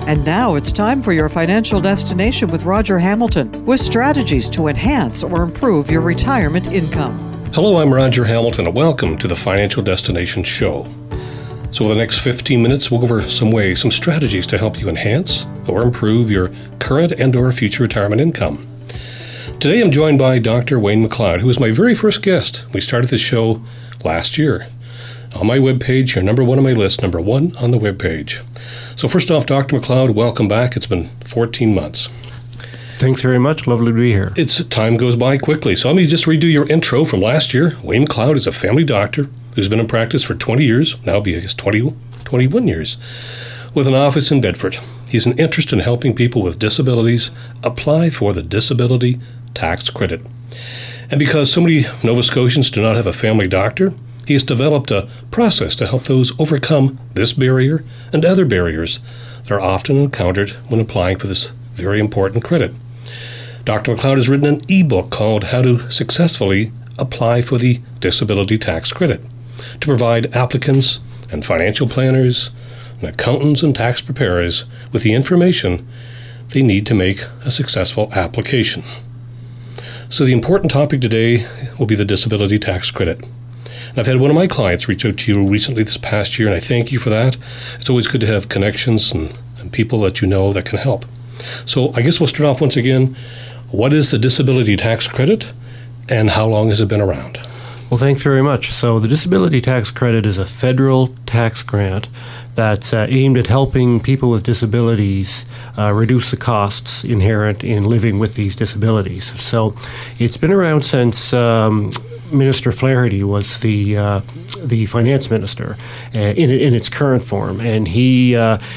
And now it's time for your financial destination with Roger Hamilton, with strategies to enhance or improve your retirement income. Hello, I'm Roger Hamilton, and welcome to the Financial Destination Show. So over the next 15 minutes, we'll go over some strategies to help you enhance or improve your current and or future retirement income. Today I'm joined by Dr. Wayne McLeod, who was my very first guest. We started this show last year. On my webpage, you're number one on my list, number one on the webpage. So first off, Dr. McLeod, welcome back. It's been 14 months. Thanks very much. Lovely to be here. Time goes by quickly. So let me just redo your intro from last year. Wayne McLeod is a family doctor who's been in practice for 20 years, now be 21 years, with an office in Bedford. He's an interest in helping people with disabilities apply for the disability tax credit. And because so many Nova Scotians do not have a family doctor, he has developed a process to help those overcome this barrier and other barriers that are often encountered when applying for this very important credit. Dr. McLeod has written an ebook called How to Successfully Apply for the Disability Tax Credit to provide applicants and financial planners and accountants and tax preparers with the information they need to make a successful application. So the important topic today will be the disability tax credit. And I've had one of my clients reach out to you recently this past year, and I thank you for that. It's always good to have connections and people that you know that can help. So I guess we'll start off once again. What is the disability tax credit, and how long has it been around? Well, thanks very much. So the disability tax credit is a federal tax grant that's aimed at helping people with disabilities reduce the costs inherent in living with these disabilities. So it's been around since Minister Flaherty was the finance minister in its current form, and he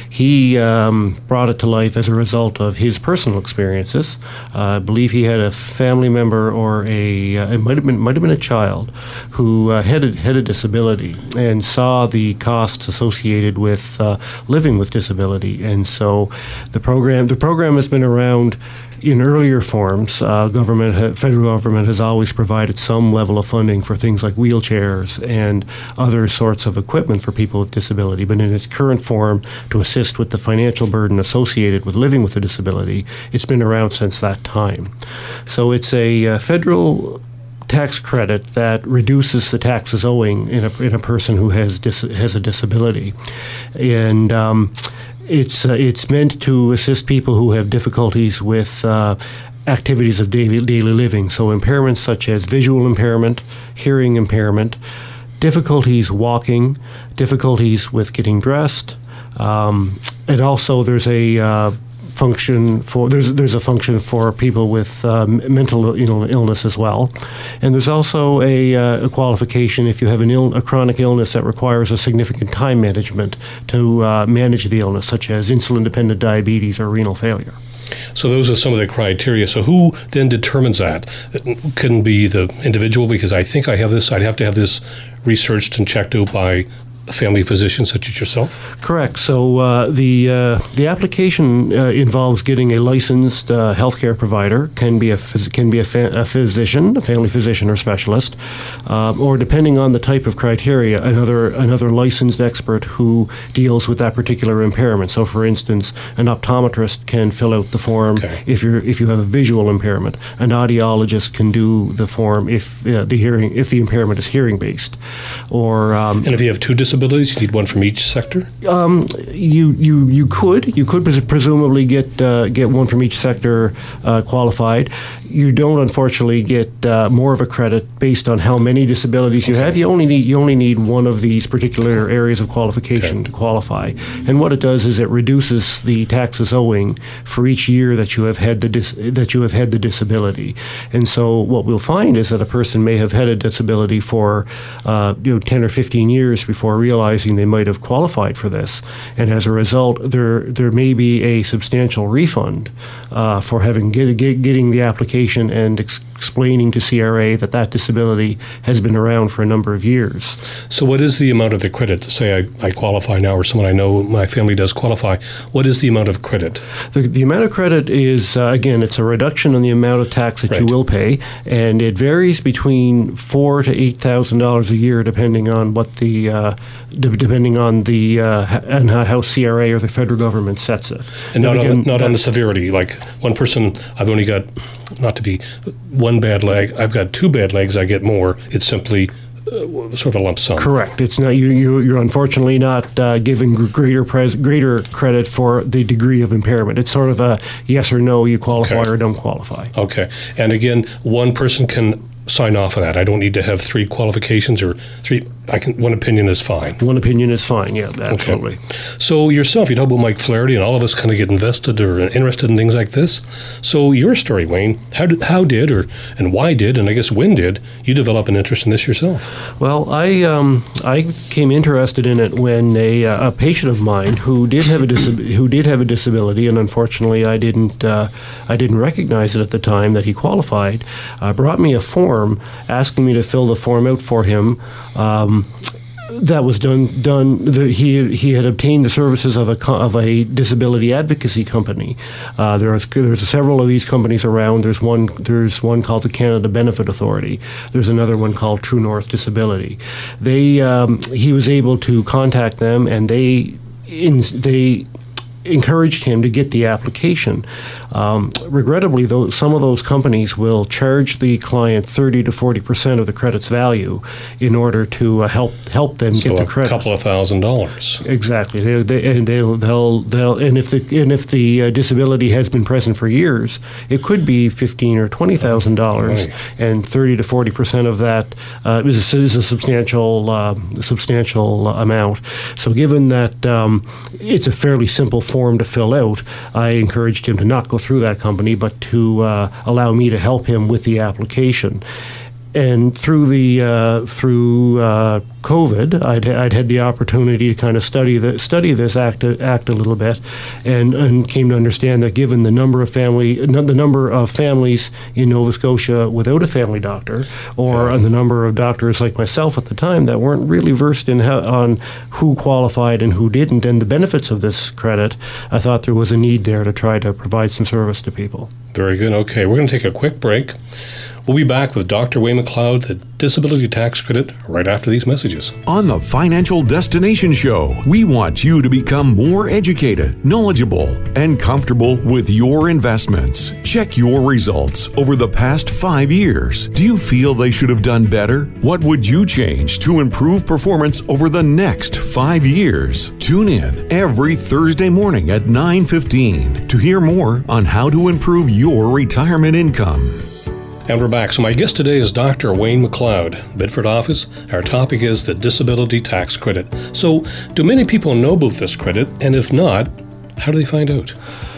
brought it to life as a result of his personal experiences. I believe he had a family member or it might have been a child who had a disability and saw the costs associated with living with disability, and so the program has been around. In earlier forms, federal government has always provided some level of funding for things like wheelchairs and other sorts of equipment for people with disability. But in its current form, to assist with the financial burden associated with living with a disability, it's been around since that time. So it's a federal tax credit that reduces the taxes owing in a person who has a disability, and It's meant to assist people who have difficulties with activities of daily living, so impairments such as visual impairment, hearing impairment, difficulties walking, difficulties with getting dressed, and also there's a function for people with mental illness as well, and there's also a qualification if you have a chronic illness that requires a significant time management to manage the illness, such as insulin-dependent diabetes or renal failure. So those are some of the criteria. So who then determines that? It couldn't be the individual, because I think I'd have to have this researched and checked out by a family physician such as yourself? Correct. So the application involves getting a licensed healthcare provider, can be a physician, a family physician or specialist, or depending on the type of criteria, another licensed expert who deals with that particular impairment. So, for instance, an optometrist can fill out the form if you have a visual impairment. An audiologist can do the form if the impairment is hearing based, or and if you have two disabilities, you need one from each sector? You could presumably get one from each sector qualified. You don't, unfortunately, get more of a credit based on how many disabilities you have. You only need one of these particular areas of qualification to qualify. And what it does is it reduces the taxes owing for each year that you have had the disability. And so what we'll find is that a person may have had a disability for 10 or 15 years before realizing they might have qualified for this, and as a result, there may be a substantial refund for getting the application and explaining to CRA that disability has been around for a number of years. So what is the amount of the credit? To say I qualify now, or someone I know my family does qualify, what is the amount of credit? The amount of credit is, again, it's a reduction on the amount of tax that you will pay, and it varies between $4,000 to $8,000 a year, depending on what the depending on the and how CRA or the federal government sets it. And not on the severity. Like one person, I've only got, not to be one bad leg, I've got two bad legs, I get more. It's simply sort of a lump sum. Correct. It's not you're unfortunately not given greater credit for the degree of impairment. It's sort of a yes or no, you qualify or don't qualify. Okay. And again, one person can sign off of that. I don't need to have three qualifications or three. One opinion is fine. One opinion is fine. Yeah, absolutely. Okay. So yourself, you talk about Mike Flaherty, and all of us kind of get invested or interested in things like this. So your story, Wayne, how did and why did, and I guess when did you develop an interest in this yourself? Well, I became interested in it when a patient of mine who did have a disability, and unfortunately I didn't recognize it at the time that he qualified, brought me a form asking me to fill the form out for him. That was done. He had obtained the services of a disability advocacy company. There's several of these companies around. There's one called the Canada Benefit Authority. There's another one called True North Disability. He was able to contact them, and they encouraged him to get the application. Regrettably, though, some of those companies will charge the client 30 to 40% of the credit's value in order to help them get the credit. So a couple of $1,000s. Exactly. And if the disability has been present for years, it could be $15,000 or $20,000, right. And 30 to 40% of that is a substantial amount. So, given that it's a fairly simple form to fill out, I encouraged him to not go through that company, but to allow me to help him with the application. And through COVID, I'd had the opportunity to kind of study this act a little bit, and came to understand that given the number of families in Nova Scotia without a family doctor, or the number of doctors like myself at the time that weren't really versed on who qualified and who didn't, and the benefits of this credit, I thought there was a need there to try to provide some service to people. Very good. Okay, we're going to take a quick break. We'll be back with Dr. Wayne McLeod, the Disability Tax Credit, right after these messages. On the Financial Destination Show, we want you to become more educated, knowledgeable, and comfortable with your investments. Check your results over the past 5 years. Do you feel they should have done better? What would you change to improve performance over the next 5 years? Tune in every Thursday morning at 9:15 to hear more on how to improve your retirement income. And we're back. So my guest today is Dr. Wayne McLeod, Bedford office. Our topic is the Disability Tax Credit. So do many people know about this credit? And if not, how do they find out?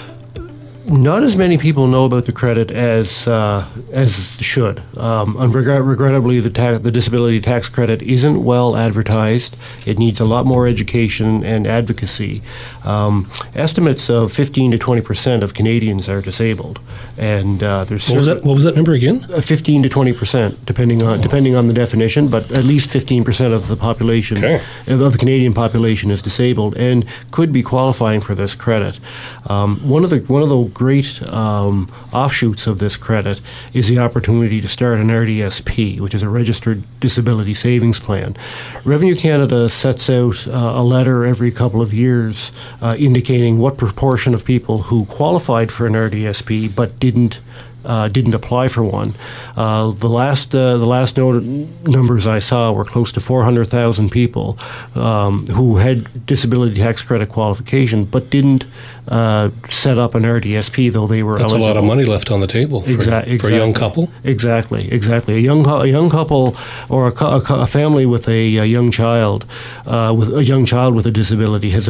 Not as many people know about the credit as should. Regrettably, the disability tax credit isn't well advertised. It needs a lot more education and advocacy. Estimates of 15 to 20% of Canadians are disabled, and there's what was that number again? 15 to 20%, depending on the definition, but at least 15% of the population of the Canadian population is disabled and could be qualifying for this credit. One of the great offshoots of this credit is the opportunity to start an RDSP, which is a Registered Disability Savings Plan. Revenue Canada sets out a letter every couple of years indicating what proportion of people who qualified for an RDSP but didn't apply for one. The last numbers I saw were close to 400,000 people who had disability tax credit qualification but didn't set up an RDSP, though they were eligible. That's a lot of money left on the table for a young couple. Exactly. A young couple or a family with a young child with a disability has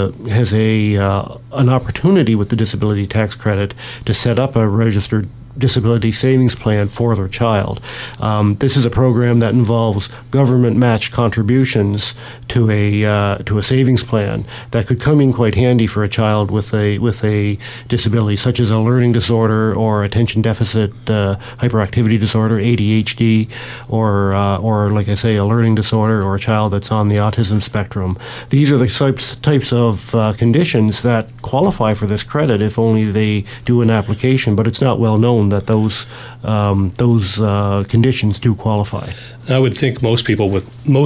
an opportunity with the disability tax credit to set up a registered disability savings plan for their child. This is a program that involves government match contributions to a savings plan that could come in quite handy for a child with a disability such as a learning disorder or attention deficit hyperactivity disorder, ADHD, or like I say, a learning disorder, or a child that's on the autism spectrum. These are the types of conditions that qualify for this credit if only they do an application, but it's not well known that those conditions do qualify. I would think most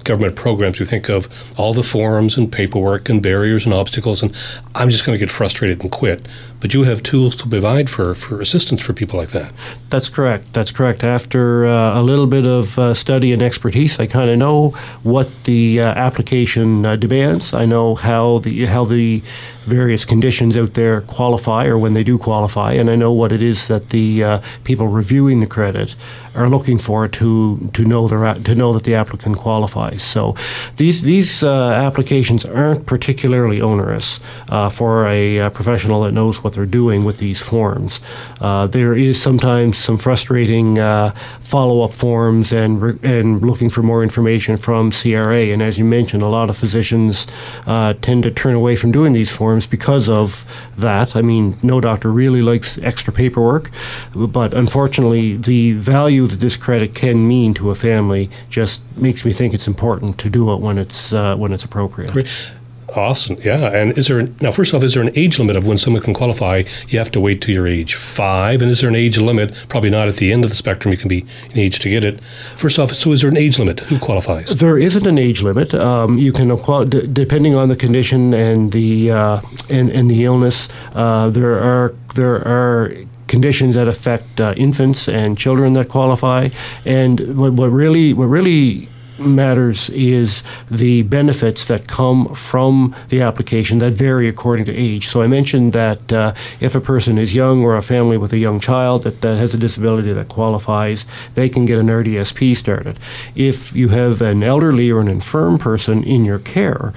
government programs, we think of all the forms and paperwork and barriers and obstacles, and I'm just going to get frustrated and quit. But you have tools to provide for assistance for people like that. That's correct. That's correct. After a little bit of study and expertise, I kind of know what the application demands. I know how the various conditions out there qualify, or when they do qualify, and I know what it is that the people reviewing the credit are looking for to know that the applicant qualifies. So these applications aren't particularly onerous for a professional that knows what they're doing with these forms. There is sometimes some frustrating follow-up forms and looking for more information from CRA. And as you mentioned, a lot of physicians tend to turn away from doing these forms because of that. I mean, no doctor really likes extra paperwork, but unfortunately, the value that this credit can mean to a family just makes me think it's important to do it when it's appropriate. Great. Awesome. Yeah. And first off, is there an age limit of when someone can qualify? You have to wait till you're age 5. And is there an age limit? Probably not at the end of the spectrum. You can be an age to get it. First off, so is there an age limit? Who qualifies? There isn't an age limit. You can depending on the condition and the illness. There are conditions that affect infants and children that qualify. And what really matters is the benefits that come from the application that vary according to age. So I mentioned that if a person is young or a family with a young child that has a disability that qualifies, they can get an RDSP started. If you have an elderly or an infirm person in your care,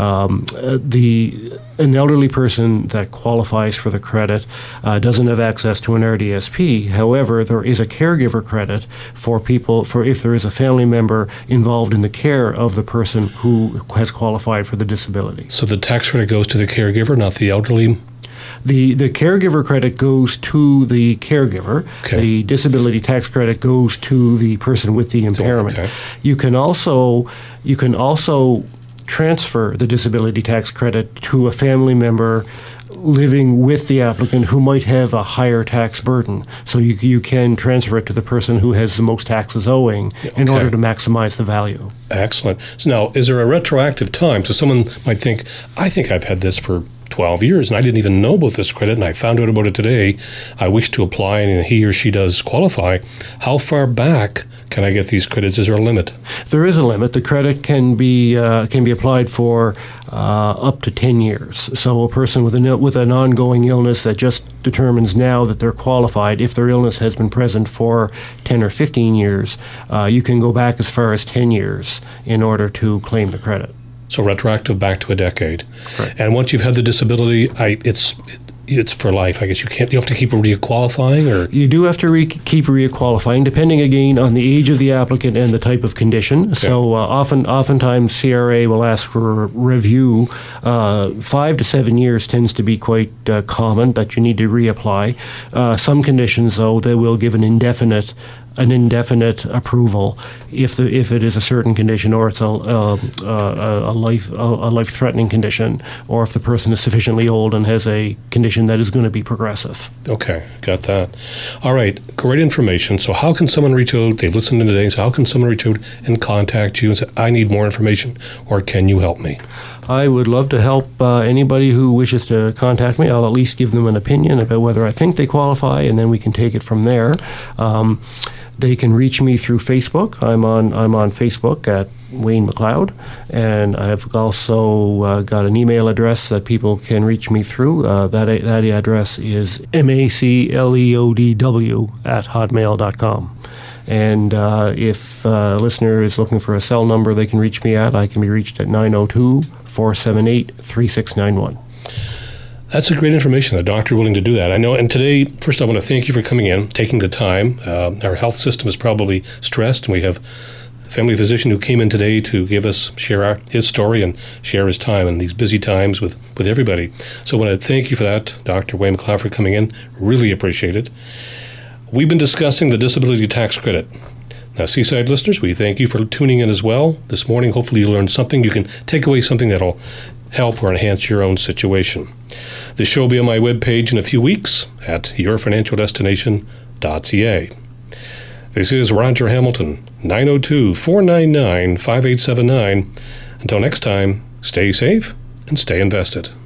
an elderly person that qualifies for the credit doesn't have access to an RDSP. However, there is a caregiver credit for if there is a family member involved in the care of the person who has qualified for the disability. So the tax credit goes to the caregiver, not the elderly? The caregiver credit goes to the caregiver. Okay. The disability tax credit goes to the person with the impairment. Okay. You can also transfer the disability tax credit to a family member living with the applicant who might have a higher tax burden. So you can transfer it to the person who has the most taxes owing in order to maximize the value. Excellent. So now, is there a retroactive time? So someone might think, I think I've had this for 12 years and I didn't even know about this credit and I found out about it today. I wish to apply and he or she does qualify. How far back can I get these credits? Is there a limit? There is a limit. The credit can be applied for up to 10 years. So a person with an ongoing illness that just determines now that they're qualified, if their illness has been present for 10 or 15 years, you can go back as far as 10 years in order to claim the credit. So retroactive back to a decade. Correct. And once you've had the disability, it's for life. I guess you have to keep requalifying, or you do have to keep requalifying, depending again on the age of the applicant and the type of condition. Okay. So oftentimes CRA will ask for a review. 5 to 7 years tends to be quite common that you need to reapply. Some conditions, though, they will give an indefinite approval if it is a certain condition, or it's a life-threatening condition, or if the person is sufficiently old and has a condition that is going to be progressive. Okay, got that. All right, great information. So how can someone reach out? They've listened in today, so how can someone reach out and contact you and say, I need more information, or can you help me? I would love to help anybody who wishes to contact me. I'll at least give them an opinion about whether I think they qualify, and then we can take it from there. They can reach me through Facebook. I'm on Facebook at Wayne McLeod, and I've also got an email address that people can reach me through. That address is macleodw@hotmail.com. And if a listener is looking for a cell number they can reach me at, I can be reached at 902-478-3691. That's a great information. The doctor willing to do that. I know. And today, first, I want to thank you for coming in, taking the time. Our health system is probably stressed, and we have a family physician who came in today to share his story and share his time in these busy times with everybody. So I want to thank you for that, Dr. Wayne McLeod, for coming in. Really appreciate it. We've been discussing the disability tax credit. Now, Seaside listeners, we thank you for tuning in as well. This morning, hopefully you learned something. You can take away something that'll help or enhance your own situation. The show will be on my webpage in a few weeks at yourfinancialdestination.ca. This is Roger Hamilton, 902-499-5879. Until next time, stay safe and stay invested.